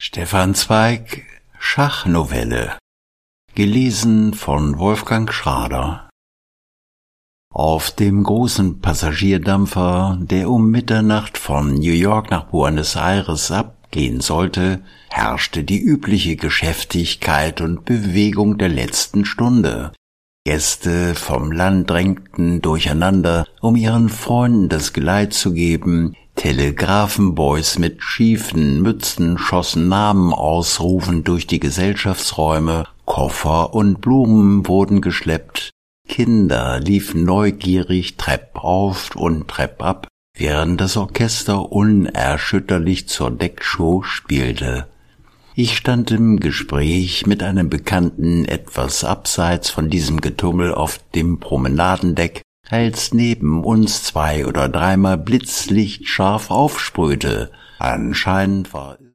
Stefan Zweig, Schachnovelle, gelesen von Wolfgang Schrader. Auf dem großen Passagierdampfer, der um Mitternacht von New York nach Buenos Aires abgehen sollte, herrschte die übliche Geschäftigkeit und Bewegung der letzten Stunde. Gäste vom Land drängten durcheinander, um ihren Freunden das Geleit zu geben. Telegrafenboys mit schiefen Mützen schossen Namen ausrufend durch die Gesellschaftsräume, Koffer und Blumen wurden geschleppt, Kinder liefen neugierig Trepp auf und Trepp ab, während das Orchester unerschütterlich zur Deckshow spielte. Ich stand im Gespräch mit einem Bekannten etwas abseits von diesem Getummel auf dem Promenadendeck, als neben uns 2- oder dreimal Blitzlicht scharf aufsprühte. Anscheinend war